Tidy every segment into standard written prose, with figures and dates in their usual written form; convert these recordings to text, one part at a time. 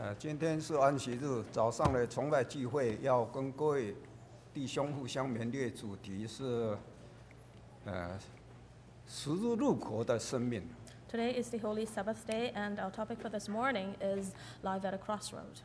今天是安息日，早上的崇拜聚会要跟各位弟兄互相勉励，主题是十字路口的生命。 Today is the Holy Sabbath day, and our topic for this morning is Life at a Crossroad.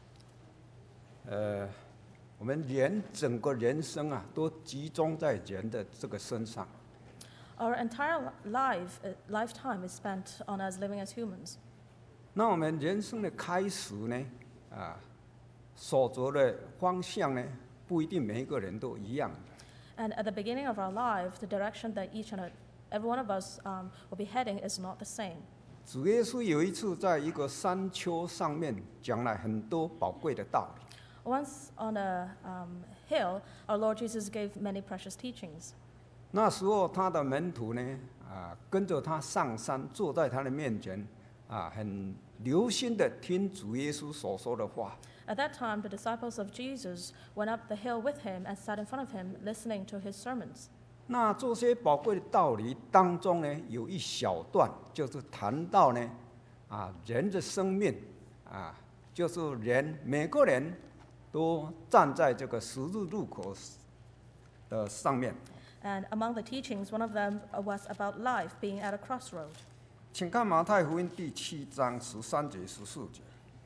我们整个人生啊，都集中在人的这个身上。 Our entire lifetime is spent on us living as humans. 那我们人生的开始呢，所走的方向呢，不一定每一个人都一样。 And at the beginning of our life, the direction that each and every one of us will be heading is not the same. 主耶稣有一次在一个山丘上面讲了很多宝贵的道理。 Once on a hill, our Lord Jesus gave many precious teachings. 那时候他的门徒呢，跟着他上山，坐在他的面前，很留心的听主耶稣所说的话。 At that time, the disciples of Jesus went up the hill with him and sat in front of him, listening to his sermons. 那这些宝贵的道理当中呢，有一小段就是谈到呢，人的生命，就是每个人都站在这个十字路口的上面。 And among the teachings, one of them was about life being at a crossroad. 请看马太福音第7章13节14节。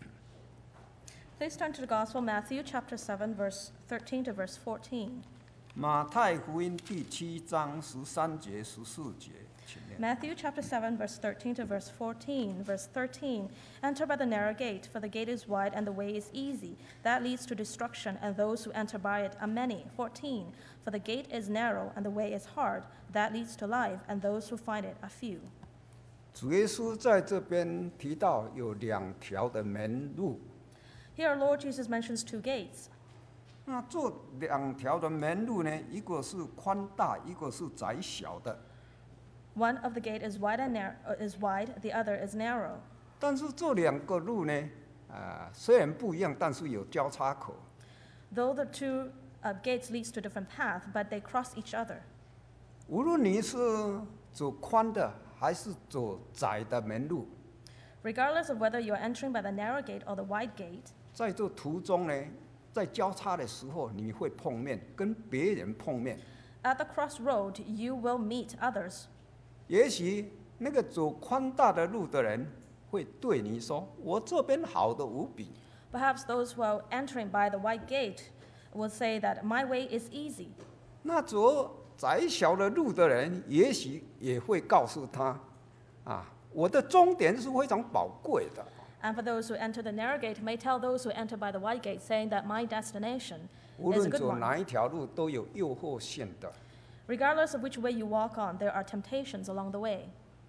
Please turn to the Gospel, Matthew chapter 7, verse 13 to verse 14. 马太福音第7章13节14节，请念。 Matthew chapter 7, verse 13 to verse 14. Verse 13, Enter by the narrow gate, for the gate is wide and the way is easy. That leads to destruction, and those who enter by it are many. 14, For the gate is narrow and the way is hard. That leads to life, and those who find it are few. 主耶稣在这边提到有2条的门路。 Here our Lord Jesus mentions 2 gates. 那这2条的门路呢，一个是宽大，一个是窄小的。 One of the gate is wide, the other is narrow. 但是这2个路呢，虽然不一样，但是有交叉口。 Though the 2 gates leads to different paths, but they cross each other. 无论你是走宽的还是走窄的门路， Regardless of whether you are entering by the narrow gate or the wide gate, 在这途中呢，在交叉的时候，你会碰面，跟别人碰面。 at the crossroad you will meet others. 也许那个走宽大的路的人会对你说：“我这边好的无比。” Perhaps those who are entering by the wide gate will say that my way is easy. 那走窄小的路的人，也许也会告诉他：“我的终点是非常宝贵的。” And for those who enter the narrow gate may tell those who enter by the wide gate, saying that my destination 无 is a 论 good 走 one. 哪一条路，都有诱惑性的。 Regardless of which way you walk on, there are temptations along the way.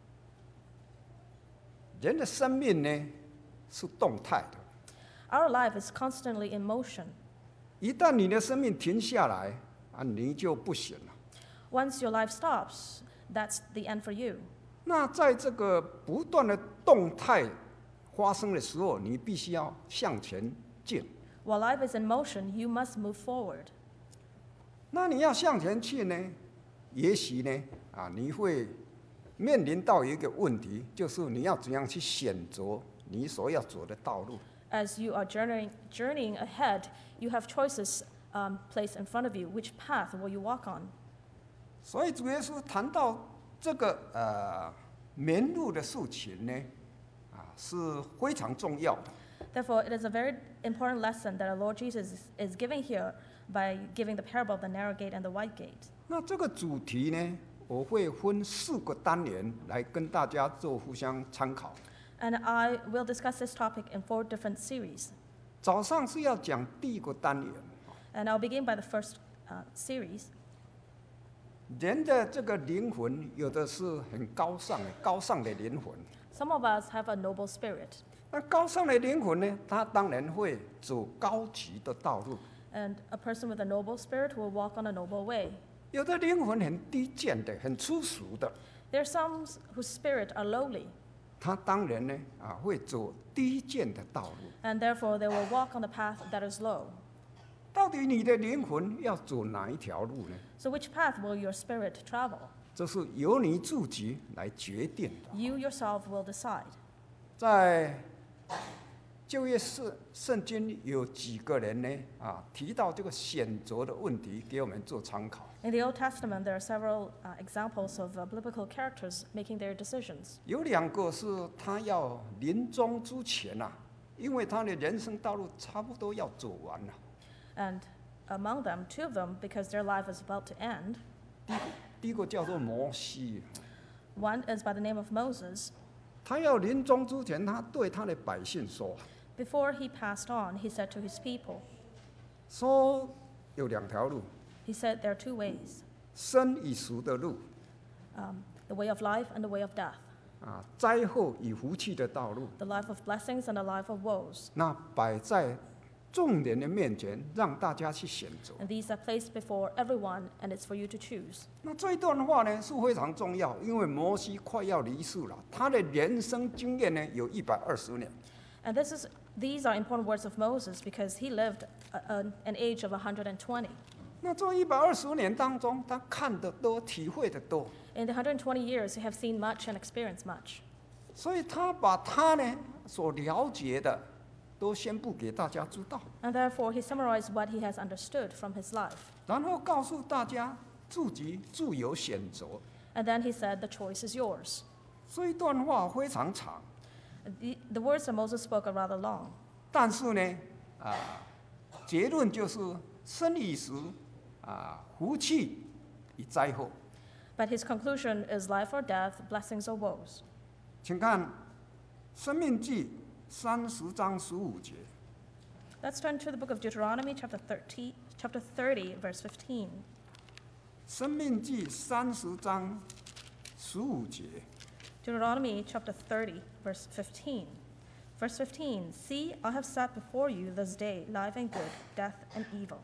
人的生命呢，是动态的。 Our life is constantly in motion. 一旦你的生命停下来，你就不行了。 Once your life stops, that's the end for you. 那在这个不断的动态发生的时候，你必须要向前进。 While life is in motion, you must move forward. 那你要向前去呢，也许呢，你会面临到一个问题，就是你要怎样去选择你所要走的道路。 As you are journeying ahead, you have choices placed in front of you. Which path will you walk on? 所以主耶稣谈到这个门路的事情呢，是非常重要的。 Therefore, it is a very important lesson that our Lord Jesus is giving here by giving the parable of the narrow gate and the wide gate. 那这个主题呢，我会分4个单元来跟大家做互相参考。 And I will discuss this topic in 4 different series. 早上是要讲第1个单元， And I'll begin by the first series. 人的这个灵魂有的是很高尚的灵魂。 Some of us have a noble spirit. 那高尚的灵魂呢，他当然会走高级的道路。 And a person with a noble spirit will walk on a noble way. 有的灵魂很低贱的，很粗俗的， There are some whose spirit are lowly. 他当然呢，会走低贱的道路。 And therefore they will walk on the path that is low. 到底你的灵魂要走哪一条路呢？ So which path will your spirit travel? 这是由你自己来决定的。 You yourself will decide. 在旧约圣经有几个人呢？提到这个选择的问题，给我们做参考。 In the Old Testament, there are several examples of biblical characters making their decisions. 有2个是他要临终之前因为他的人生道路差不多要走完了。 And among them, 2 of them, because their life is about to end. 第一个叫做摩西， One is by the name of Moses. 他要临终之前，他对他的百姓说， Before he passed on, he said to his people, 说有2条路， he said there are 2 ways, 生与死的路， the way of life and the way of death, 灾祸与福气的道路。 the life of blessings and the life of woes. 那摆在众人的面前，让大家去选择。 And these are placed before everyone, and it's for you to choose. 那这一段话呢是非常重要，因为摩西快要离世了，他的人生经验呢有120年。 And these are important words of Moses because he lived an age of 120. 那这120年当中，他看得多，体会得多， In the 120 years, he have seen much and experienced much. 所以他把他呢所了解的都宣布给大家知道， And therefore, he summarized what he has understood from his life. 然后告诉大家自己自由选择。 And then he said, the choice is yours. 这一段话非常长， The words that Moses spoke are rather long. 但是呢，结论就是生与死，福气与灾祸。 But his conclusion is life or death, blessings or woes. 请看《申命记》30章15节。 Let's turn to the book of Deuteronomy, chapter 30, verse 15. 申命记30章15节。 Deuteronomy, chapter 30, verse 15. Verse 15, See, I have set before you this day life and good, death and evil.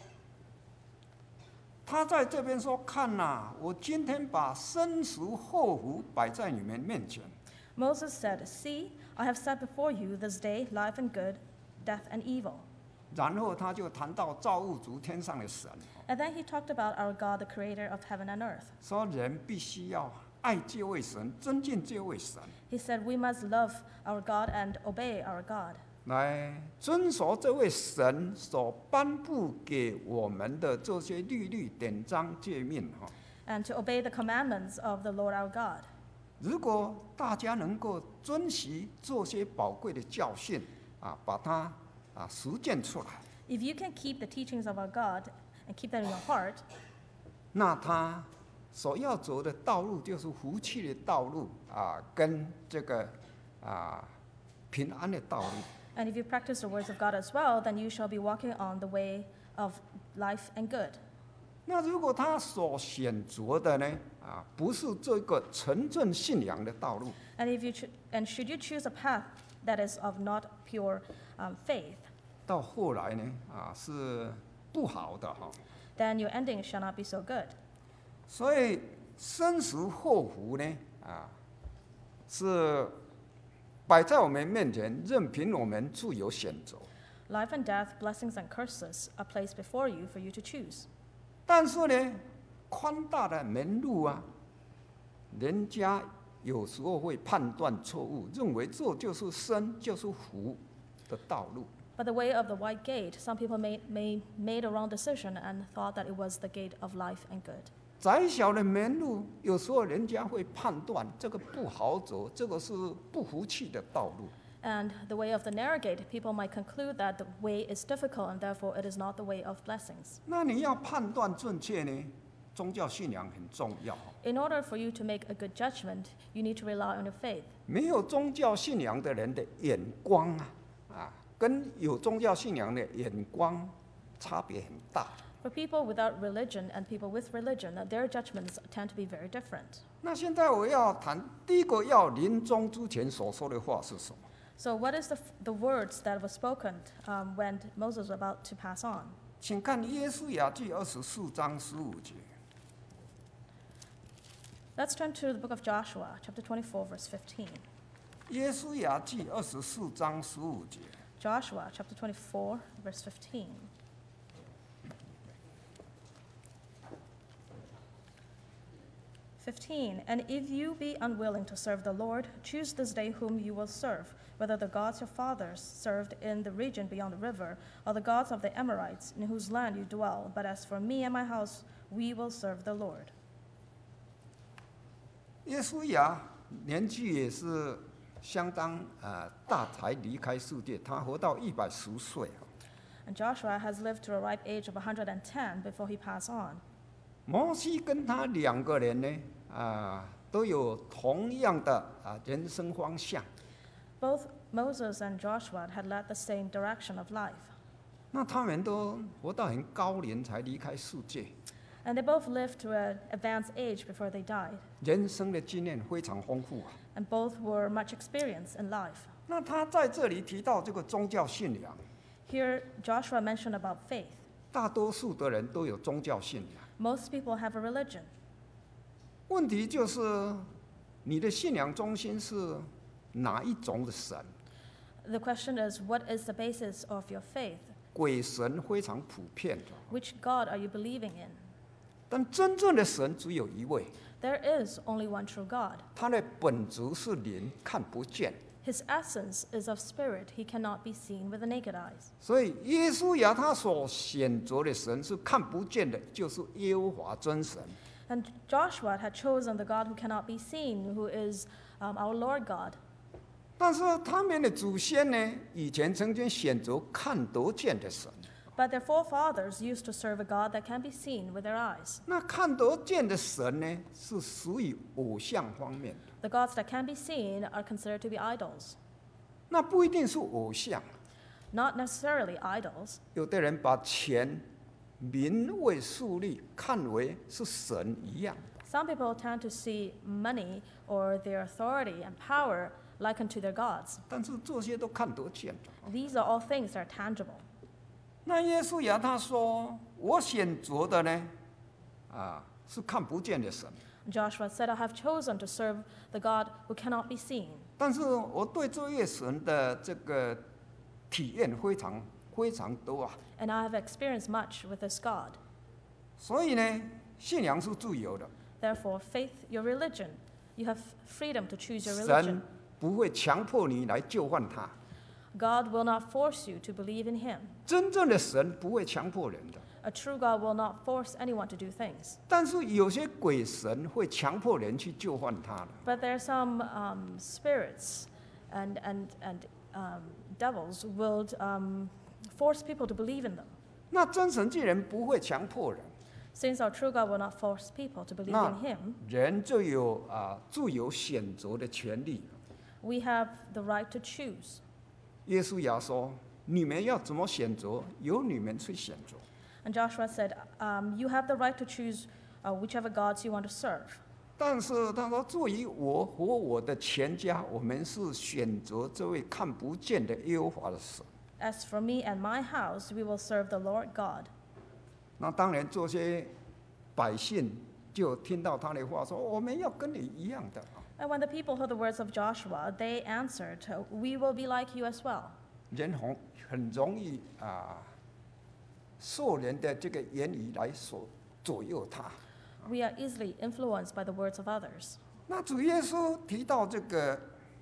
他在这边说：“看我今天把生死祸福摆在你们面前。” Moses said, See, I have set before you this day life and good, death and evil. 然后他就谈到造物主天上的神， And then he talked about our God, the creator of heaven and earth. 说人必须要爱这位神，尊敬这位神， He said we must love our God and obey our God, 来遵守这位神所颁布给我们的这些律例、典章、诫命。 and to obey the commandments of the Lord our God. 如果大家能够遵循这些宝贵的教训，把它实践出来， If you can keep the teachings of our God and keep them in your heart, 那他所要走的道路就是福气的道路跟这个平安的道路。 and if you practice the words of God as well, then you shall be walking on the way of life and good. 那如果他所选择的呢，不是这个纯正信仰的道路， And should you choose a path that is of not pure faith, 到后来呢，是不好的 then your ending shall not be so good. 所以生死祸福呢，是摆在我们面前，任凭我们自由选择。 Life and death, blessings and curses are placed before you for you to choose. 但是呢，宽大的门路人家有时候会判断错误，认为这就是生就是福的道路。 But the way of the wide gate, some people made a wrong decision and thought that it was the gate of life and good. 窄小的门路，有时候人家会判断这个不好走，这个是不服气的道路。 And the way of the narrow gate, people might conclude that the way is difficult and therefore it is not the way of blessings. 那你要判断正确呢，宗教信仰很重要。 In order for you to make a good judgment, you need to rely on your faith. 没有宗教信仰的人的眼光跟有宗教信仰的眼光差别很大。 For people without religion and people with religion, their judgments tend to be very different. 那现在我要谈第一个要临终之前所说的话是什么？ So what is the words that were spoken when Moses was about to pass on? 请看约书亚记24章15节。 Let's turn to the book of Joshua, chapter 24, verse 15. 约书亚记24章15节。 Joshua, chapter 24, verse 15. 15. And if you be unwilling to serve the Lord, choose this day whom you will serve, whether the gods your fathers served in the region beyond the river, or the gods of the Amorites, in whose land you dwell. But as for me and my house, we will serve the Lord. 耶稣亚年纪也是相当大，才离开世界，他活到110岁。 And Joshua has lived to a ripe age of 110 before he passed on. 摩西跟他2个人呢，都有同样的人生方向。 Both Moses and Joshua had led the same direction of life. 那他们都活到很高龄才离开世界， And they both lived to an advanced age before they died. 人生的经验非常丰富。 And both were much experienced in life. 那他在这里提到这个宗教信仰， Here, Joshua mentioned about faith. 大多数的人都有宗教信仰。 Most people have a religion. 问题就是你的信仰中心是哪一种的神？ The question is, what is the basis of your faith? 鬼神非常普遍的， Which God are you believing in? 但真正的神只有一位， There is only one true God. 他的本质是灵，看不见。 His essence is of spirit. He cannot be seen with the naked eyes. 所以耶稣亚他所选择的神是看不见的，就是耶和华真神。 And Joshua had chosen the God who cannot be seen, who is our Lord God. 但是他们的祖先呢，以前曾经选择看得见的神。 But their forefathers used to serve a God that can be seen with their eyes. 那看得见的神呢，是属于偶像方面的。 The gods that can be seen are considered to be idols. 那不一定是偶像， Not necessarily idols. 有的人把钱、名位、数利看为是神一样。 Some people tend to see money or their authority and power likened to their gods. 但是这些都看得见的。 These are all things that are tangible. 那耶稣亚他说：“我选择的呢，是看不见的神。 Joshua said, I have chosen to serve the God who cannot be seen. 但是我对这位神的这个体验非常非常多啊。 And I have experienced much with this God. 所以呢，信仰是自由的， Therefore, faith, your religion, you have freedom to choose your 神 religion. 不会强迫你来就范他。 God will not force you to believe in Him. 真正的神不会强迫人的。” A true God will not force anyone to do things. 但是有些鬼神会强迫人去就范他的。 But there are some spirits and devils will force people to believe in them. 那真神既然不会强迫人， Since our true God will not force people to believe 那 in Him, 人就有自由选择的权利。 we have the right to choose. 耶稣亚说：“你们要怎么选择，由你们去选择。” And Joshua said, you have the right to choose whichever gods you want to serve. 但是他说：“至于我和我的全家，我们是选择这位看不见的耶和华的神。” As for me and my house, we will serve the Lord God. 那当然，这些百姓就听到他的话说：“我们要跟你一样的。” And when the people heard the words of Joshua, they answered, we will be like you as well. 人很容易受人的这个言语来所左右他。 We are easily influenced by the words of others. 那主耶稣提到这个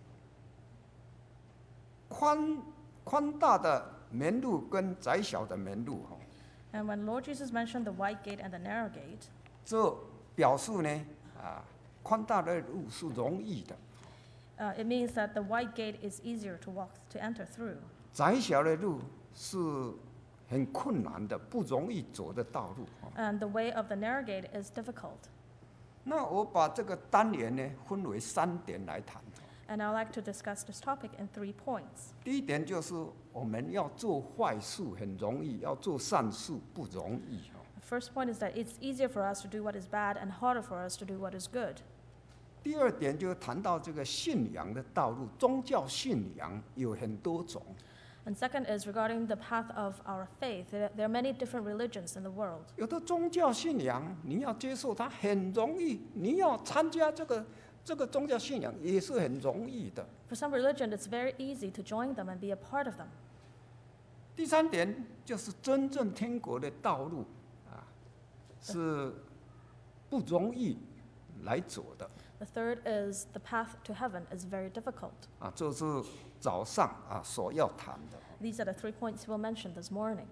宽大的门路跟窄小的门路， And when Lord Jesus mentioned the wide gate and the narrow gate, 这表示呢宽大的路是容易的， it means that the wide gate is easier to walk, to enter through. 窄小的路是很困难的，不容易走的道路。 And the way of the narrow gate is difficult. 那我把这个单元呢分为3点来谈。 And I'd like to discuss this topic in 3 points. 第一点就是我们要做坏事很容易，要做善事不容易。 The first point is that it's easier for us to do what is bad and harder for us to do what is good. 第二点就谈到这个信仰的道路，宗教信仰有很多种。 And second is regarding the path of our faith. There are many different religions in the world. 有的宗教信仰你要接受它很容易，你要参加这个宗教信仰也是很容易的。 For some religion, it's very easy to join them and be a part of them. 第三点就是真正天国的道路是不容易来走的。 The third is the path to heaven is very difficult. 这是早上所要谈的。 These are the 3 points we'll mention this morning.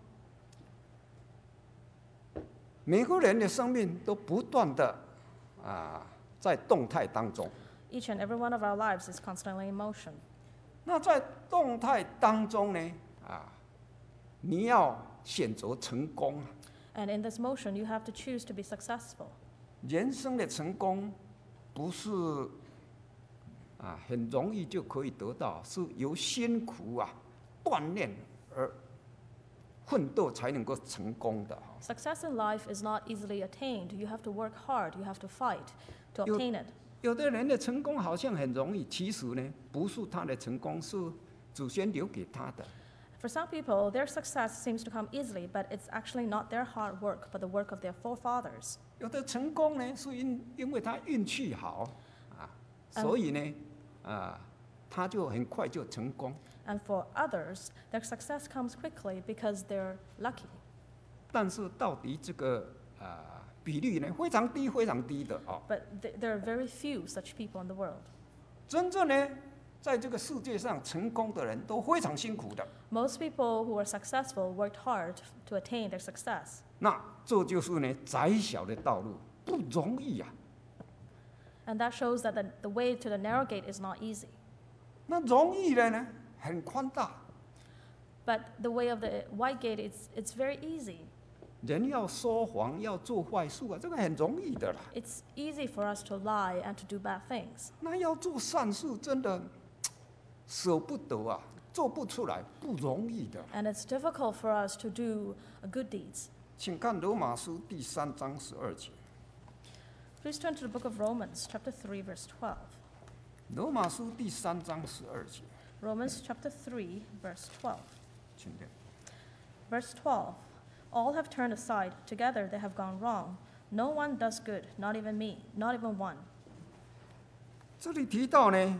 每个人的生命都不断的在动态当中。 Each and every one of our lives is constantly in motion. 那在动态当中呢，你要选择成功。 And in this motion, you have to choose to be successful. 人生的成功不是很容易就可以得到，是由辛苦锻炼而奋斗才能够成功的。 Success in life is not easily attained. You have to work hard. You have to fight to obtain it. 有的人的成功好像很容易，其实呢，不是他的成功，是祖先留给他的。 For some people, their success seems to come easily, but it's actually not their hard work, but the work of their forefathers. 有的成功呢，是因为他运气好所以呢，他就很快就成功。 And for others, their success comes quickly because they're lucky. 但是到底这个比率呢，非常低，非常低的 But there are very few such people in the world. 真正呢，在这个世界上成功的人都非常辛苦的。 Most people who are successful worked hard to attain their success. 那这就是呢，窄小的道路不容易 And that shows that the way to the narrow gate is not easy. 那容易的呢，很宽大。 But the way of the wide gate, it's very easy. 人要说谎，要做坏事这个很容易的啦。 It's easy for us to lie and to do bad things. 那要做善事，真的舍不得做不出来，不容易的。 And it's difficult for us to do good deeds. 请看罗马书第3章12节。 Please turn to the book of Romans, chapter 3, verse 12. 罗马书第3章12节， Romans chapter 3, verse 12. 请念。 Verse 12. All have turned aside, together they have gone wrong. No one does good, not even me, not even one. 这里提到呢，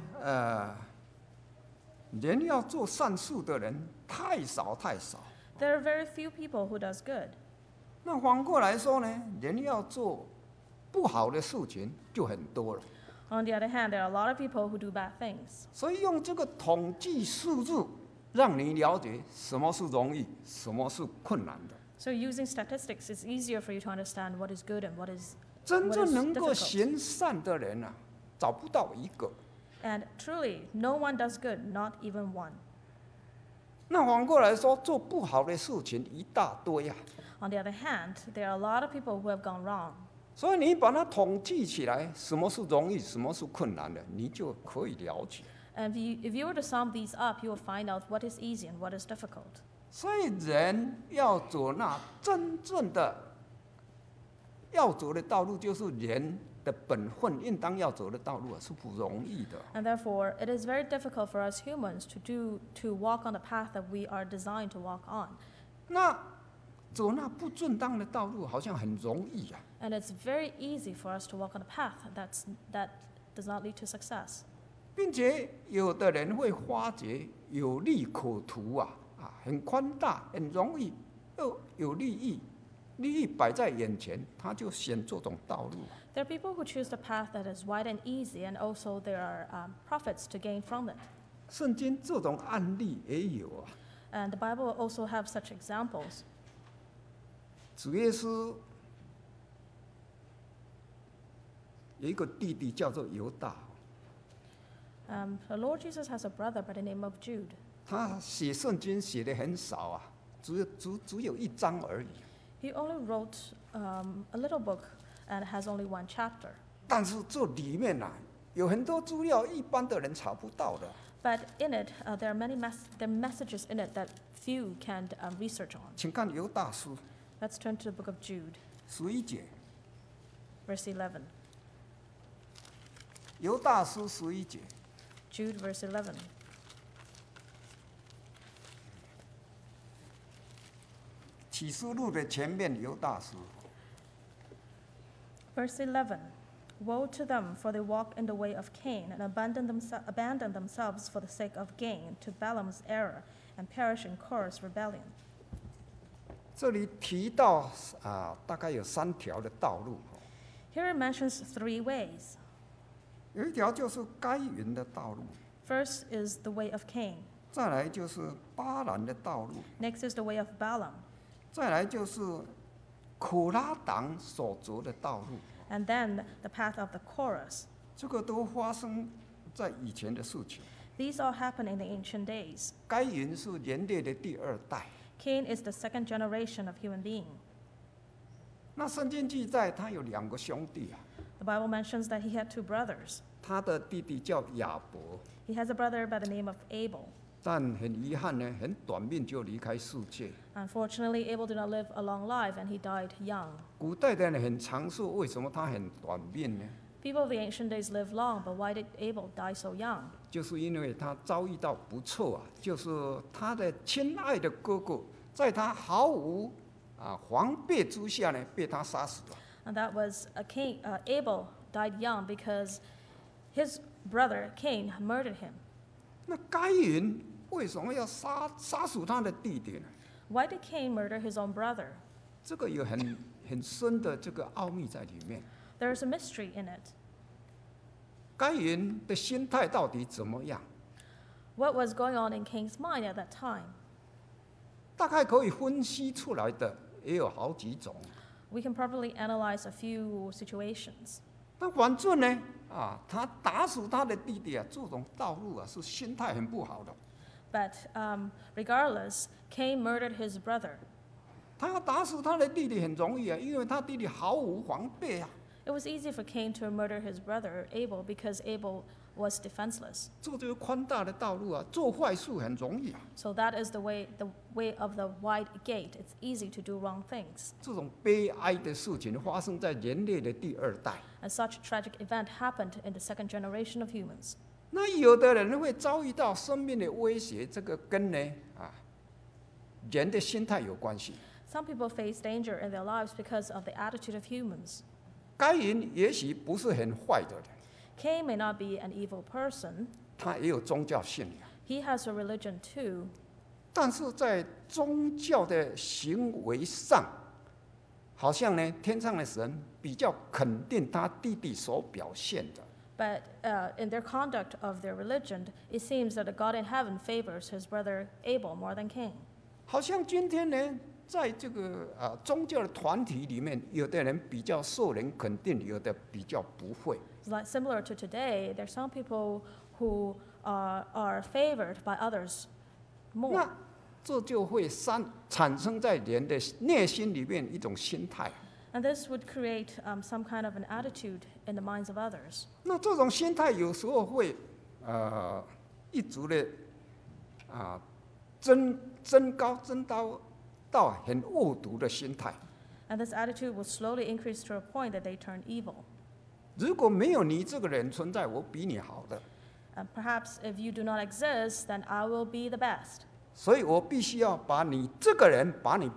人要做善事的人太少太少。 There are very few people who does good. 那反过来说呢，人要做不好的事情就很多了。 On the other hand, there are a lot of people who do bad things. 所以用这个统计数字，让你了解什么是容易，什么是困难的。 So using statistics, it's easier for you to understand what is good and what is 真正能够 difficult. 行善的人找不到一个。 And truly, no one does good, not even one. 那反过来说，做不好的事情一大堆 On the other hand, there are a lot of people who have gone wrong. 所以你把它统计起来，什么是容易，什么是困难的，你就可以了解。 And if you were to sum these up, you will find out what is easy and what is difficult. 所以人要走那真正的要走的道路，就是人的本分应当要走的道路是不容易的。 And therefore, it is very difficult for us humans to walk on the path that we are designed to walk on. 那走那不正当的道路，好像很容易 And it's very easy for us to walk on a path that does not lead to success. 并且有的人会发觉有利可图很宽大，很容易，又有利益摆在眼前，他就选这种道路。 There are people who choose the path that is wide and easy, and also there are profits to gain from it. 圣经这种案例也有 And the Bible also have such examples. 主耶稣有一个弟弟叫做犹大， The Lord Jesus has a brother by the name of Jude. 他写圣经写的很少只有1章而已。 He only wrote a little book and has only one chapter. 但是这里面有很多资料一般的人查不到的。 But in it, there are many there are messages in it that few can research on. 请看犹大书 Let's turn to the book of Jude, 11节， verse 11. 犹大书11节。 Jude, verse 11. 启示录的前面犹大书， Verse 11. Woe to them, for they walk in the way of Cain, and abandon themselves for the sake of gain to Balaam's error, and perish in Korah's rebellion. 这里提到大概有3条的道路。 Here it mentions 3 ways. 有一条就是该隐的道路， First is the way of Cain. 再来就是巴兰的道路， Next is the way of Balaam. 再来就是可拉党所走的道路。 And then the path of the Chorus. 这个都发生在以前的事情。 These all happened in the ancient days. 该隐是人类的第2代。 Cain is the 2nd generation of human being. 那圣经记载他有2个兄弟啊， The Bible mentions that he had 2 brothers. 他的弟弟叫亚伯， He has a brother by the name of Abel. 但很遗憾呢，很短命就离开世界。 Unfortunately, Abel did not live a long life and he died young. 古代的人很长寿，为什么他很短命呢？ People of the ancient days lived long, but why did Abel die so young? 就是因为他遭遇到不测啊，就是他的亲爱的哥哥，在他毫无防备之下呢，被他杀死了。 And that was Abel died young because his brother Cain murdered him. 那该隐为什么要杀死他的弟弟呢？ Why did Cain murder his own brother? 这个有很深的这个奥秘在里面。 There is a mystery in it. 该隐的心态到底怎么样？ What was going on in Cain's mind at that time? 大概可以分析出来的也有好几种。 We can probably analyze a few situations. 但反正呢，他打死他的弟弟啊，这种道路啊是心态很不好的。 But regardless, Cain murdered his brother. 他要打死他的弟弟很容易啊，因为他弟弟毫无防备啊。 It was easy for Cain to murder his brother Abel because Abel was defenseless. 这就是宽大的道路啊，做坏事很容易啊。 So that is the way of the wide gate. It's easy to do wrong things. 这种悲哀的事情发生在人类的第2代。 And such a tragic event happened in the 2nd generation of humans. 那有的人会遭遇到生命的威胁，这个跟人的心态有关系。 Some people face danger in their lives because of the attitude of humans. 该隐也许不是很坏的人， Cain may not be an evil person. 他也有宗教信仰， He has a religion too. 但是在宗教的行为上，好像呢，天上的神比较肯定他弟弟所表现的。 But in their conduct of their religion, it seems that the God in heaven favors his brother Abel more than Cain. 好像今天呢，在这个宗教的团体里面，有的人比较受人肯定，有的比较不会。 Like similar to today, there's some people who are favored by others more. 那这就会产生在人的内心里面一种心态。 And this would create some kind of an attitude in the minds of others. 那这种心态有时候会一直的增高到很恶毒的心态。 And this attitude will slowly increase to a point that they turn evil. 如果没有你这个人存在，我比你好的， And perhaps if you do not exist, then I will be the best. 所以我必须要把你这个人把你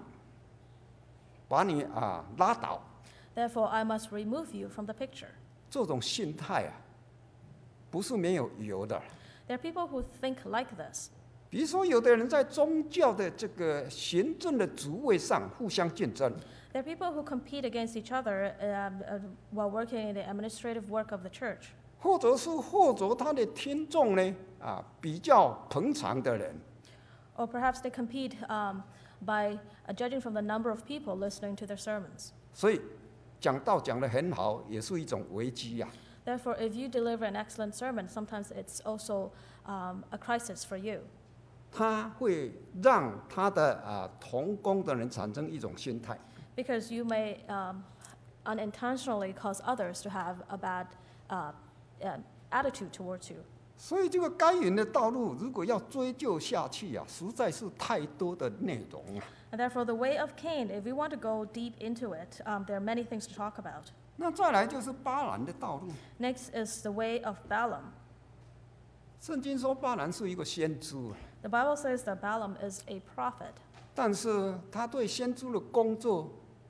拉倒。 Therefore, I must remove you from the picture. 这种心态不是没有由的。 There are people who think like this. 比如说，有的人在宗教的这个行政的职位上互相竞争， There are people who compete against each other while working in the administrative work of the church. 或者他的听众呢比较捧场的人， Or perhaps they compete by judging from the number of people listening to their sermons. 所以讲道讲得很好，也是一种危机呀。 Therefore, if you deliver an excellent sermon, sometimes it's also a crisis for you. 他会让他的同工的人产生一种心态， Because you may unintentionally cause others to have a bad attitude towards you. 所以这个该隐的道路，如果要追究下去实在是太多的内容啊。 And therefore, the way of Cain, if we want to go deep into it, there are many things to talk about. 那再来就是巴兰的道路。 Next is the way of Balaam. 圣经说巴兰是一个先知， The Bible says that Balaam is a prophet, 但是他对先知的工作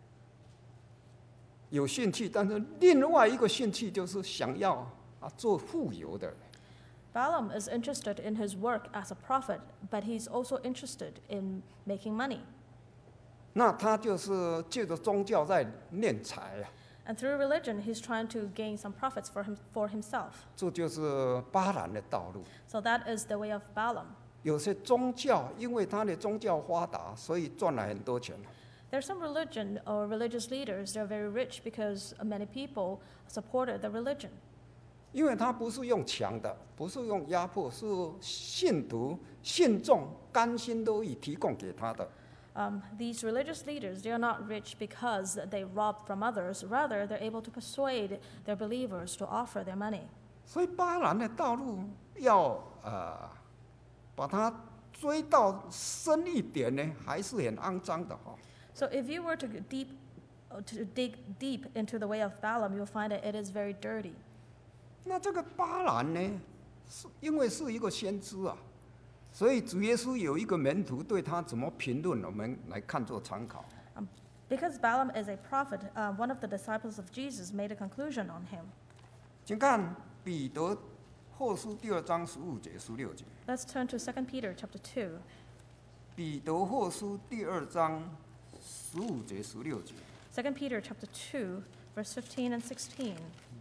有兴趣，但是另外一个兴趣就是想要做富有的人。 Balaam is interested in his work as a prophet, but he's also interested in making money. 那他就是借着宗教在敛财啊。 And through religion, he's trying to gain some profits for himself. 这就是巴兰的道路。 So that is the way of Balaam. 有些宗教因为他的宗教发达，所以赚了很多钱。 There's some religion or religious leaders, they're very rich because many people supported the religion. 因为他不是用强的，不是用压迫，是信徒、信众甘心乐意提供给他的。 These religious leaders, they are not rich because they rob from others. Rather, they're able to persuade their believers to offer their money. 所以巴兰的道路要把它追到深一点呢，还是很肮脏的哈。 So if you were to dig deep into the way of Balaam, you'll find that it is very dirty. 那这个巴兰呢，因为是一个先知啊，所以主耶稣有一个门徒对他怎么评论，我们来看作参考。 Because Balaam is a prophet, one of the disciples of Jesus made a conclusion on him. 请看彼得后书2章15节、16节。 Let's turn to 2 Peter chapter 2. 彼得后书2章15节、16节。 2 Peter chapter 2, verse 15 and 16.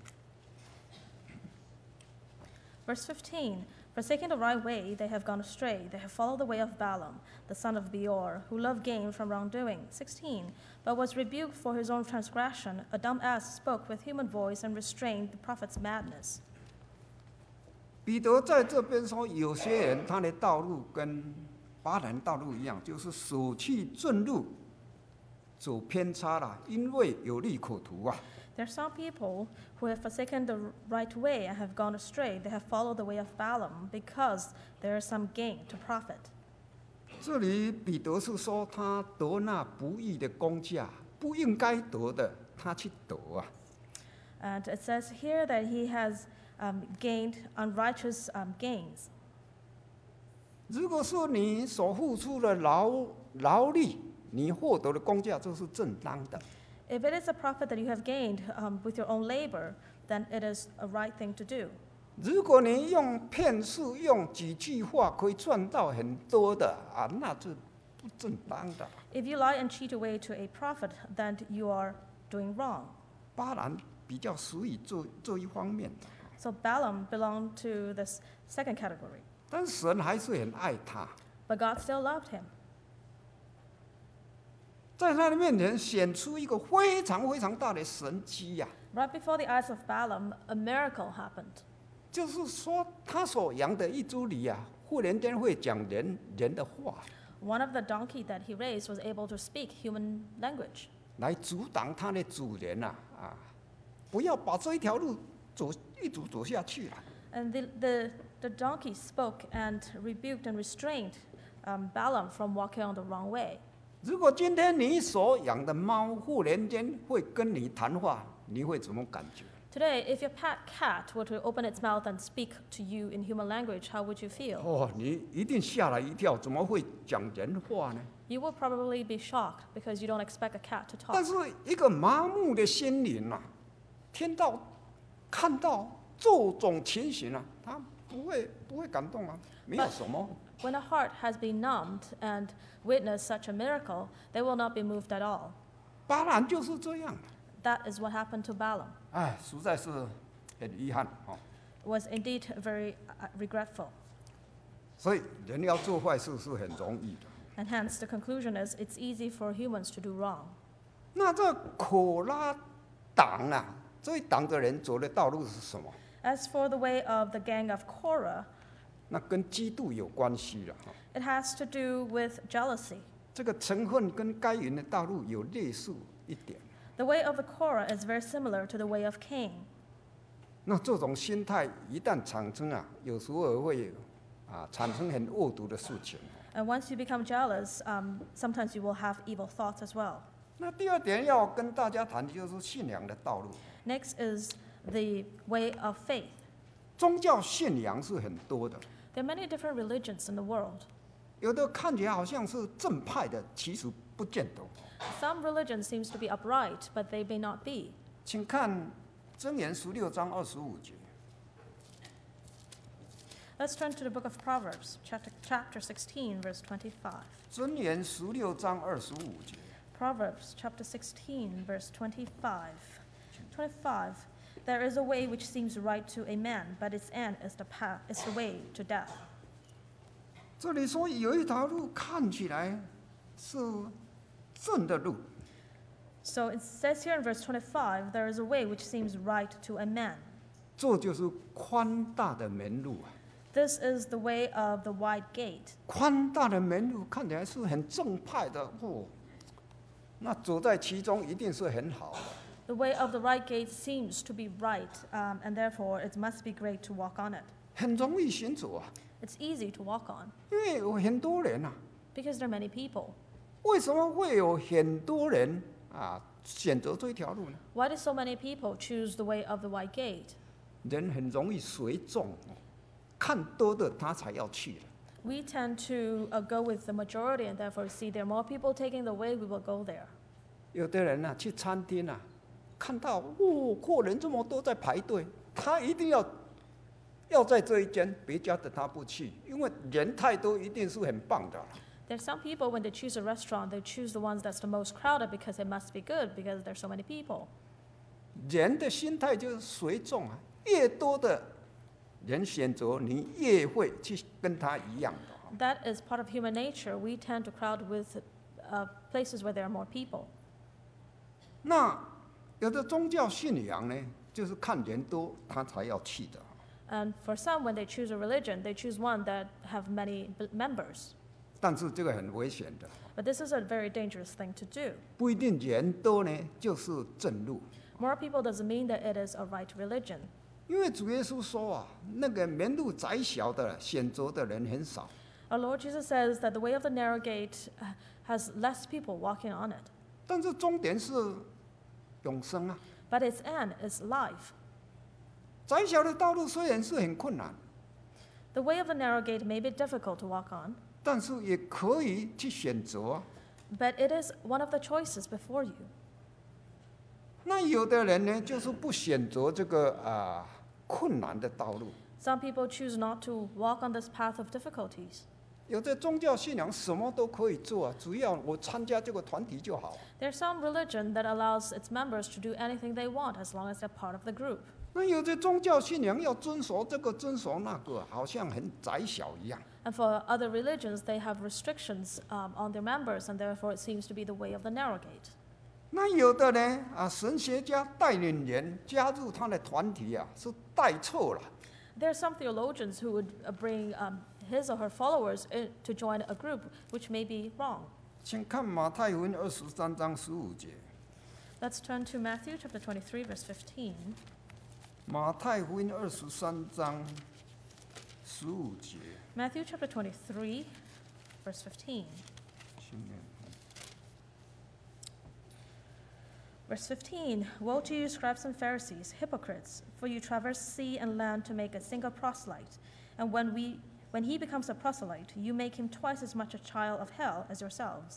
Verse 15, forsaking the right way, they have gone astray. They have followed the way of Balaam, the son of Beor, who loved gain from wrongdoing. 16, but was rebuked for his own transgression. A dumb ass spoke with human voice and restrained the prophet's madness. 彼得在这边说，有些人他的道路跟巴兰道路一样，就是舍弃正路，走偏差了，因为有利可图啊。 There are some people who have forsaken the right way and have gone astray. They have followed the way of Balaam because there is some gain to profit. 这里彼得是说他得那不义的工价，不应该得的，他去得啊。 And it says here that he has gained unrighteous gains. 如果说你所付出的劳力，你获得的工价就是正当的。 If it is a profit that you have gained with your own labor, then it is a right thing to do. 如果你用骗术、用几句话可以赚到很多的啊，那是不正当的。 If you lie and cheat away to a profit, then you are doing wrong. 巴兰比较属于这一方面的， So Balaam belonged to this second category, 但神还是很爱他， but God still loved him. 在他的面前显出一个非常非常大的神迹呀、 Right before the eyes of Balaam, a miracle happened. 就是说他所养的一株驴啊，忽然间会讲人的话， One of the donkey that he raised was able to speak human language. 来阻挡他的主人不要把这一条路一直走下去了。 And the donkey spoke and rebuked and restrained Balaam from walking on the wrong way. 如果今天你所养的猫忽然间会跟你谈话，你会怎么感觉？ Today, if your pet cat were to open its mouth and speak to you in human language, how would you feel? 你一定吓了一跳，怎么会讲人话呢？ You will probably be shocked because you don't expect a cat to 但 talk. 是一个麻木的心灵听到、看到这种情形他不会感动没有什么。 When a heart has been numbed and witnessed such a miracle, they will not be moved at all. 巴兰就是这样 That is what happened to Balaam. 实在是很遗憾 It was indeed very regretful. 所以人要做坏事是很容易的。 And hence, the conclusion is it's easy for humans to do wrong. 那这可拉党这一党的人走的道路是什么？ As for the way of the gang of Korah, 那跟嫉妒有关系了 it has to do with jealousy. 这个成分跟该隐的道路有类似一点。 The way of the Korah is very similar to the way of Cain. 那这种心态一旦产生有时候会产生很恶毒的事情。 And once you become jealous, sometimes you will have evil thoughts as well. 那第二点要跟大家谈的就是信仰的道路。 Next is the way of faith. 宗教信仰是很多的， There are many different religions in the world. 有的看起来好像是正派的，其实不见得。 Some religion seems to be upright, but they may not be. 请看箴言16章25节。 Let's turn to the book of Proverbs, chapter 16, verse 25. 箴言16章25节， Proverbs chapter 16, verse 25. 请 25. There is a way which seems right to a man, but its end is the way to death. 这里说有一条路看起来是正的路， So it says here in verse 25, there is a way which seems right to a man. 这就是宽大的门路啊。 This is the way of the wide gate. 宽大的门路看起来是很正派的哦，那走在其中一定是很好的。 The way of the right gate seems to be right, and therefore it must be great to walk on it. 很容易行走啊， It's easy to walk on 因为有很多人啊。 because there are many people. 为什么会有很多人啊选择这条路呢？ Why do so many people choose the way of the wide gate? 人很容易随众，看多的他才要去的。 We tend to go with the majority, and therefore see there are more people taking the way, we will go there. 有的人啊，去餐厅啊，看到客人这么多在排队，他一定要在这一间，别家的他不去，因为人太多，一定是很棒的了。 There's some people when they choose a restaurant, they choose the ones that's the most crowded because it must be good because there's so many people. 人的心态就是随众啊，越多的人选择，你越会去跟他一样的。 That is part of human nature. We tend to crowd with places where there are more people. 那有的宗教信仰呢，就是看人多他才要去的。 And for some, when they choose a religion, they choose one that have many members. 但是这个很危险的， But this is a very dangerous thing to do. 不一定人多呢就是正路。 More people doesn't mean that it is a right religion. 因为主耶稣说啊，那个门路窄小的选择的人很少。 Our Lord Jesus says that the way of the narrow gate has less people walking on it. 但是终点是永生啊。 But its end is life. 窄小的道路虽然是很困难， The way of the narrow gate may be difficult to walk on, 但是也可以去选择啊。 but it is one of the choices before you. 那有的人呢，就是不选择这个困难的道路。 Some people choose not to walk on this path of difficulties. 有的宗教信仰什么都可以做啊，只要我参加这个团体就好。 There's some religion that allows its members to do anything they want as long as they're part of the group. 那有的宗教信仰要遵守这个遵守那个，好像很窄小一样。 And for other religions, they have restrictions on their members, and therefore it seems to be the way of the narrow gate. 那有的呢神学家带领人加入他的团体啊，是带错了。 There are some theologians who would bring his or her followers to join a group, which may be wrong. 请看马太福音23章15节。 Let's turn to Matthew chapter 23, verse 15. 马太福音23章15节。 Matthew chapter 23, verse 15. Verse 15, Woe to you, scribes and Pharisees, hypocrites, for you traverse sea and land to make a single proselyte. And when he becomes a proselyte, you make him twice as much a child of hell as yourselves.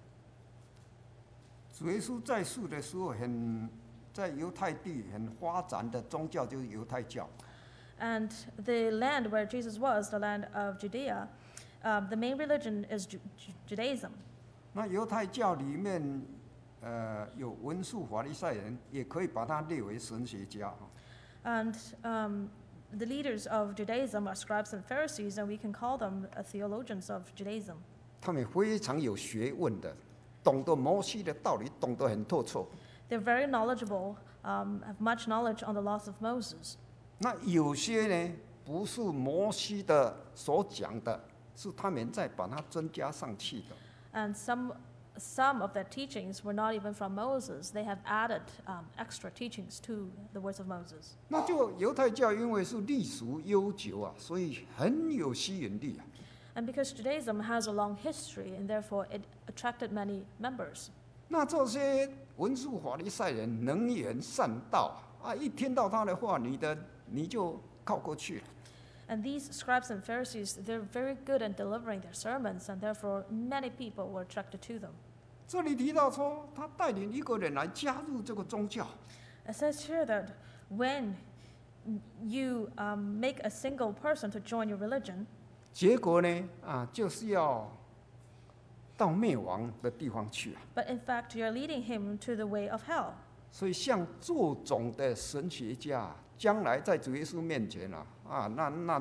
主耶稣在世的时候在犹太地很发展的宗教就是犹太教。 And the land where Jesus was, the land of Judea, the main religion is Judaism. 那犹太教里面，有文士法利赛人，也可以把它列为神学家。 And the leaders of Judaism are scribes and Pharisees, and we can call them theologians of Judaism. 他们非常有学问的，懂得摩西的道理，懂得很透彻。 They're very knowledgeable, have much knowledge on the laws of Moses. 那有些呢，不是摩西的所讲的，是他们在把它增加上去的。 And some of their teachings were not even from Moses. They have added extra teachings to the words of Moses. 那就犹太教因为是历史悠久啊，所以很有吸引力啊。 And because Judaism has a long history, and therefore it attracted many members. 那这些文士法利赛人能言善道啊，一听到他的话，你就靠过去了。 And these scribes and Pharisees, they're very good at delivering their sermons, and therefore many people were attracted to them. 这里提到说，他带领一个人来加入这个宗教， It says here that when you make a single person to join your religion, 结果呢，就是要到灭亡的地方去啊。 but in fact you're leading him to the way of hell. 所以像这种的神学家，将来在主耶稣面前那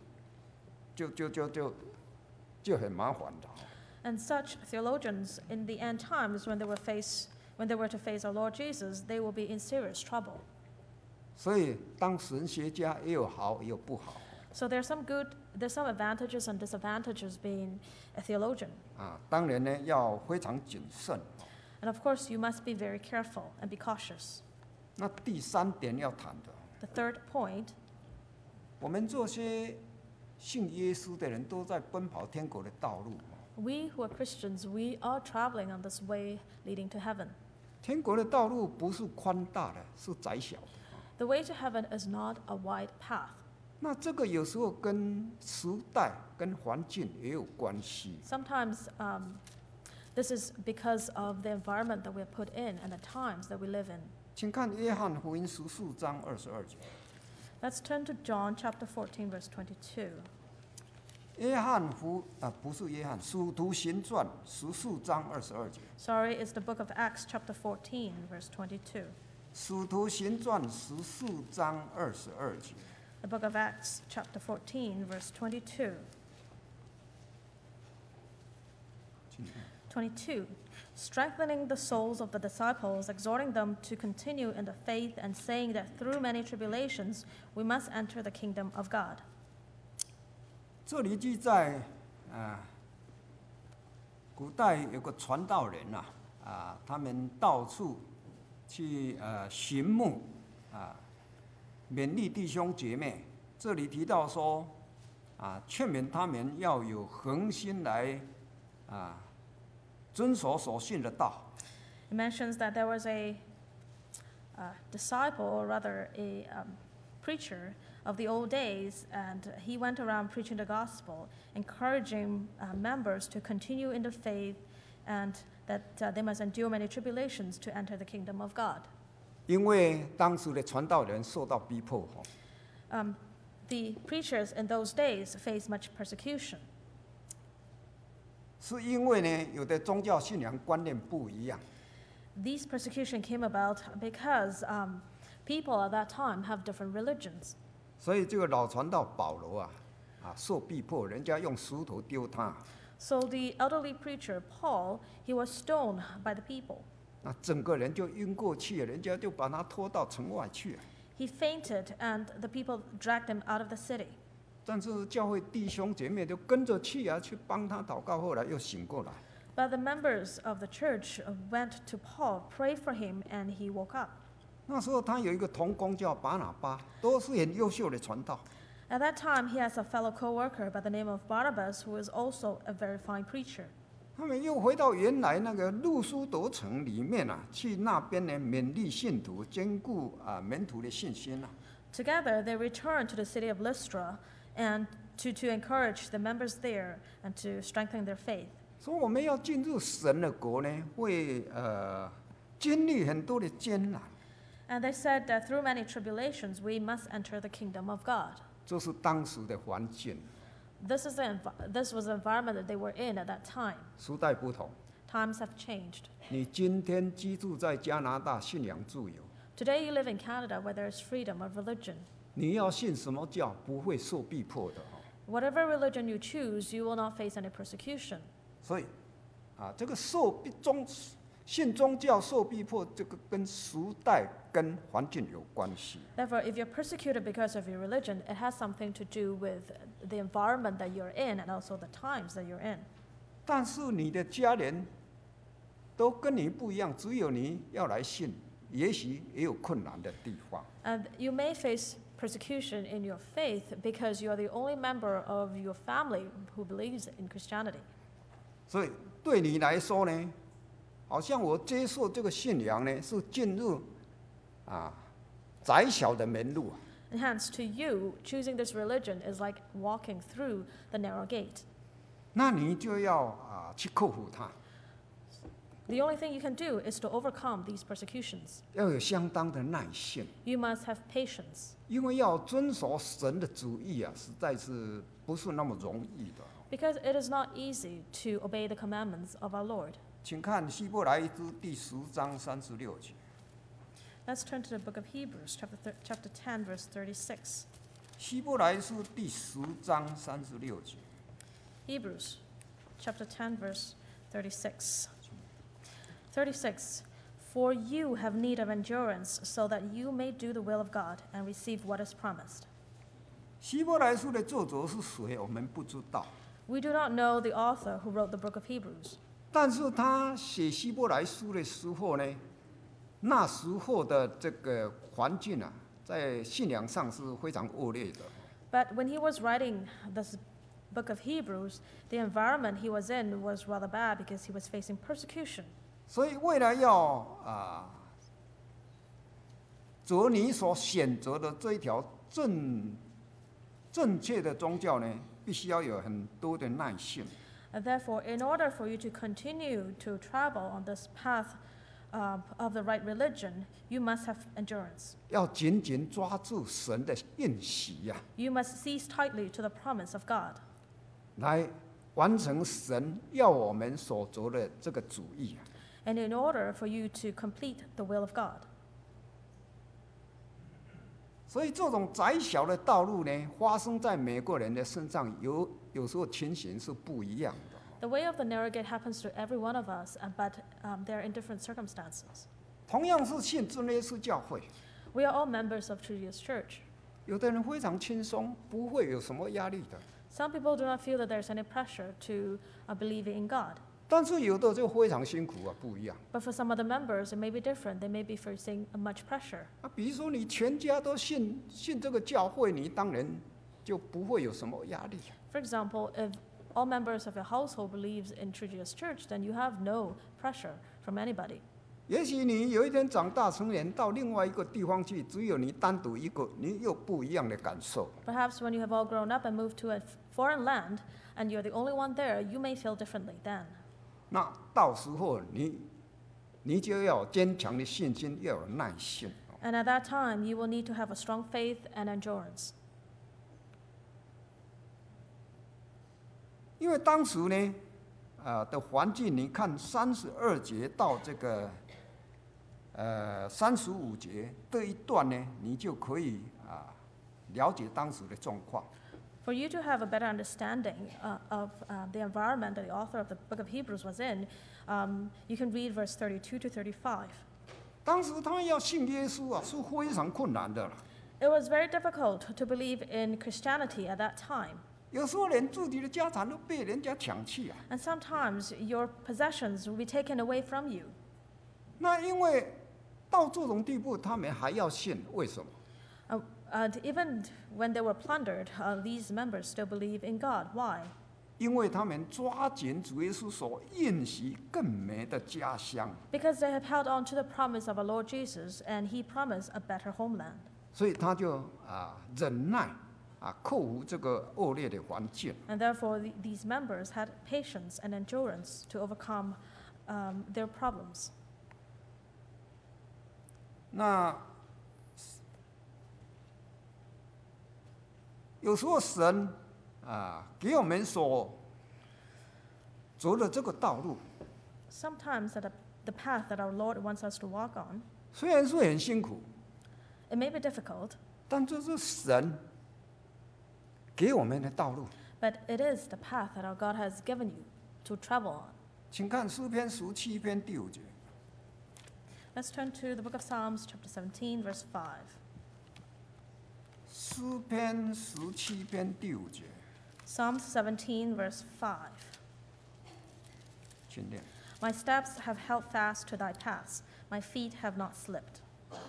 就很麻烦的。 And such theologians in the end times, when they were to face our Lord Jesus, they will be in serious trouble. 所以当神学家也有好也有不好。 So there's some advantages and disadvantages being a theologian. 当然呢要非常谨慎。 And of course, you must be very careful and be cautious. 那第三点要谈的， The third point, 我们这些信耶稣的人都在奔跑天国的道路。 we who are Christians, we are traveling on this way leading to heaven. 天国的道路不是宽大的，是窄小的。 The way to heaven is not a wide path. 那这个有时候跟时代、跟环境也有关系。 Sometimes this is because of the environment that we are put in and the times that we live in. 请看约翰福音14章22节。 Let's turn to John chapter 14, verse 22. 不是约翰，使徒行传14章22节。 Sorry, it's the book of Acts chapter 14, verse 22. 使徒行传14章22节。 The book of Acts chapter 14, verse 22. 22. Strengthening the souls of the disciples, exhorting them to continue in the faith, and saying that through many tribulations we must enter the kingdom of God. 这里记载，古代有个传道人他们到处去寻牧勉励弟兄姐妹。这里提到说，劝勉他们要有恒心来遵守所信的道。 It mentions that there was a disciple, or rather a preacher of the old days, and he went around preaching the gospel, encouraging members to continue in the faith, and that they must endure many tribulations to enter the kingdom of God. 因为当时的传道人受到逼迫 The preachers in those days faced much persecution. 是因为呢，有的宗教信仰观念不一样。 These persecution came about because people at that time have different religions. 所以这个老传道保罗受逼迫，人家用石头丢他。 So the elderly preacher Paul, he was stoned by the people. 那整个人就晕过去了，人家就把他拖到城外去了。 He fainted, and the people dragged him out of the city. 但是教会弟兄姐妹就跟着去去帮他祷告，后来又醒过来。 But the members of the church went to Paul, prayed for him, and he woke up. 那时候他有一个同工叫巴拿巴，都是很优秀的传道。 At that time, he has a fellow co-worker by the name of Barnabas, who is also a very fine preacher. 他们又回到原来那个路苏德城里面去那边呢勉励信徒，兼顾门徒的信心 Together, they returned to the city of Lystra and to encourage the members there and to strengthen their faith. 所以我们要进入神的国呢，会经历很多的艰难。 And they said that through many tribulations, we must enter the kingdom of God. 这是当时的环境， This was the environment that they were in at that time. 时代不同。 Times have changed. 你今天居住在加拿大，信仰自由， Today, you live in Canada where there is freedom of religion. 你要信什么教，不会受逼迫的。 Whatever religion you choose, you will not face any persecution. 所以这个信宗教受逼迫，这个跟时代跟环境有关系。 Therefore, if you're persecuted because of your religion, it has something to do with the environment that you're in and also the times that you're in. 但是你的家人都跟你不一样，只有你要来信，也许也有困难的地方。 And you may face persecution in your faith because you are the only member of your family who believes in Christianity. 所以对你来说呢，好像我接受这个信仰呢，是进入窄小的门路。 And hence, to you, choosing this religion is like walking through the narrow gate. 那你就要去克服它， The only thing you can do is to overcome these persecutions. 要有相当的耐性， You must have patience 因为要遵守神的旨意实在是不是那么容易的。 because it is not easy to obey the commandments of our Lord. 请看希伯来书第10章36节。 Let's turn to the book of Hebrews, chapter 10, verse 36. 希伯来书第10章36节。 Hebrews, chapter 10, verse 36. 36. For you have need of endurance, so that you may do the will of God and receive what is promised. 希伯来书的作者是谁，我们不知道。 We do not know the author who wrote the book of Hebrews, 但是他写希伯来书的时候呢，那时候的这个环境啊，在信仰上是非常恶劣的。 but when he was writing this book of Hebrews, the environment he was in was rather bad because he was facing persecution. 所以为了要走你所选择的这一条正确的宗教呢，必须要有很多的耐性。 And therefore, in order for you to continue to travel on this path of the right religion, you must have endurance. 要紧紧抓住神的应许呀， You must seize tightly to the promise of God 来完成神要我们所做的这个旨意啊。 and in order for you to complete the will of God. 所以这种窄小的道路呢，发生在每个人的身上，有时候情形是不一样的。 The way of the narrow gate happens to every one of us, but they're in different circumstances. 同样是信真耶稣教会， We are all members of Trudeus Church. 有的人非常轻松，不会有什么压力的； Some people do not feel that there's any pressure to believe in God. 但是有的就非常辛苦啊，不一样。 But for some other members, it may be different. They may be facing much pressure. 比如说你全家都信这个教会，你当然就不会有什么压力。 For example, if all members of your household believes in Trudeus Church, then you have no pressure from anybody. 也许你有一天长大成人，到另外一个地方去，只有你单独一个，你有不一样的感受。 Perhaps when you have all grown up and moved to a foreign land and you're the only one there, you may feel differently then. 那到时候你就要有坚强的信心，要有耐心。 And at that time, you will need to have a strong faith and endurance. 因为当时呢，的环境，你看32节到这个35节这一段呢，你就可以了解当时的状况。 For you to have a better understanding of the environment that the author of the book of Hebrews was in, you can read verse 32 to 35. 当时他要信耶稣啊，是非常困难的。 It was very difficult to believe in Christianity at that time. 有时候连自己的家产都被人家抢去啊。 And sometimes your possessions will be taken away from you. 那因为到这种地步，他们还要信，为什么？ And even when they were plundered, these members still believe in God. Why? 因为他们抓紧主耶稣所应许更美的家乡， Because they have held on to the promise of our Lord Jesus, and He promised a better homeland. 所以他就忍耐克服这个恶劣的环境。 And therefore, these members had patience and endurance to overcome their problems. 那有时候神给我们所走的这个道路， Sometimes the path that our Lord wants us to walk on, 虽然是很辛苦， it may be difficult, 但这是神给我们的道路。 but it is the path that our God has given you to travel on. 请看诗篇17篇第5节。 Let's turn to the book of Psalms, chapter 17, verse 5. 诗篇17篇第5节， Psalms 17, verse 5. 请念。 My steps have held fast to thy paths, my feet have not slipped.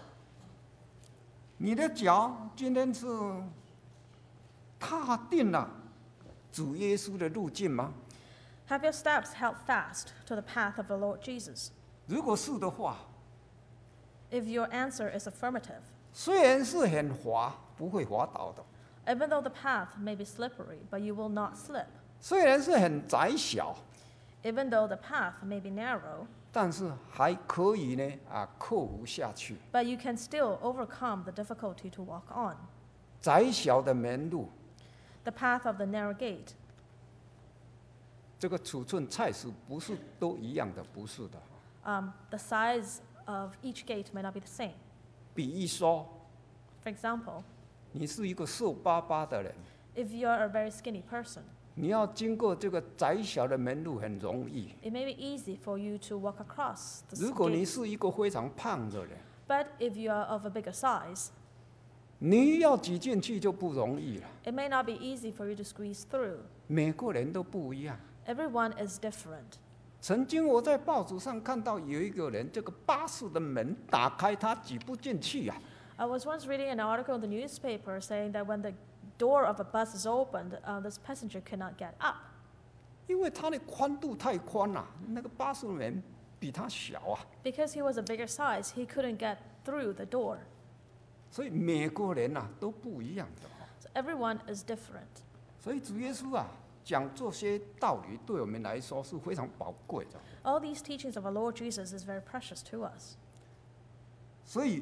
你的脚今天是踏定了主耶稣的路径吗？ Have your steps held fast to the path of the Lord Jesus? 如果是的话， If your answer is affirmative, 虽然是很滑，不会滑倒的； even though the path may be slippery, but you will not slip. 虽然是很窄小， Even though the path may be narrow, 但是还可以呢克服下去。 but you can still overcome the difficulty to walk on. 窄小的门路， The path of the narrow gate, 这个尺寸菜式不是都一样的，不是的。 the size of each gate may not be the same. 比喻说， For example, 你是一个瘦巴巴的人， if you're a very skinny person, 你要经过这个窄小的门路很容易。 it may be easy for you to walk across the 如果你 gate. 是一个非常胖的人， But if you are of a bigger size, 你要挤进去就不容易了。 it may not be easy for you to squeeze through. 每个人都不一样。 Everyone is different. 曾经我在报纸上看到有一个人，这个巴士的门打开，他挤不进去啊。 I was once reading an article in the newspaper saying that when the door of a bus is opened, this passenger cannot get up 因为它的宽度太宽了、那个巴士门比他小啊， because he was a bigger size. He couldn't get through the door. 所以每个人啊都不一样的、哦。 So everyone is different. 所以主耶稣啊讲这些道理，对我们来说是非常宝贵的。 All these teachings of our Lord Jesus is very precious to us. 所以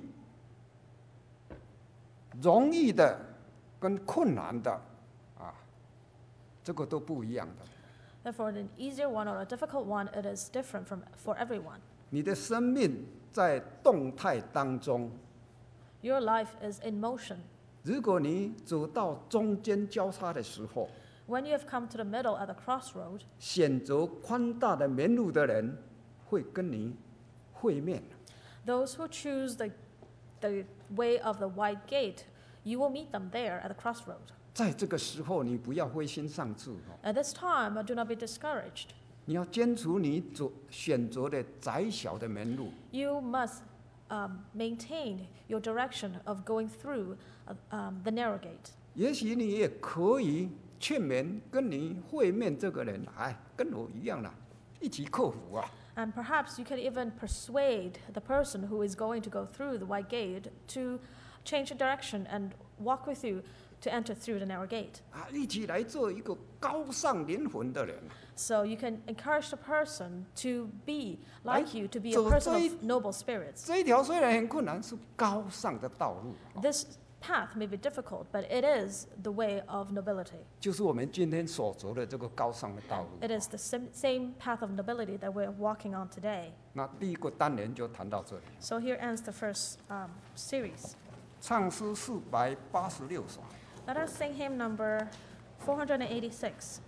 容易的跟困难的啊，这个都不一样的。 Therefore, an easier one or a difficult one, it is different for everyone. 你的生命在动态当中， Your life is in motion. 如果你走到中间交叉的时候， When you have come to the middle at the crossroad, 选择宽大的门路的人会跟你会面。 those who choose the way of the wide gate, you will meet them there at the crossroad. 在这个时候，你不要灰心丧志哦， At this time, do not be discouraged. 你要坚持你选择的窄小的门路。 You must maintain your direction of going through the narrow gate. 也许你也可以劝勉跟你会面这个人，哎，跟我一样啦，一起克服啊。 And perhaps you can even persuade the person who is going to go through the wide gate to change the direction and walk with you to enter through the narrow gate. 啊，一起来做一个高尚灵魂的人。 So you can encourage the person to be like you, to be a 走 person 这一- of noble spirits. 这一条虽然很困难，是高尚的道路， This path may be difficult, but it is the way of nobility. 就是我们今天所走的这个高尚的道路。 It is the same path of nobility that we're walking on today. 那第一个单元就谈到这里。 So here ends the first series. 唱诗486首。 Let us sing hymn number 486.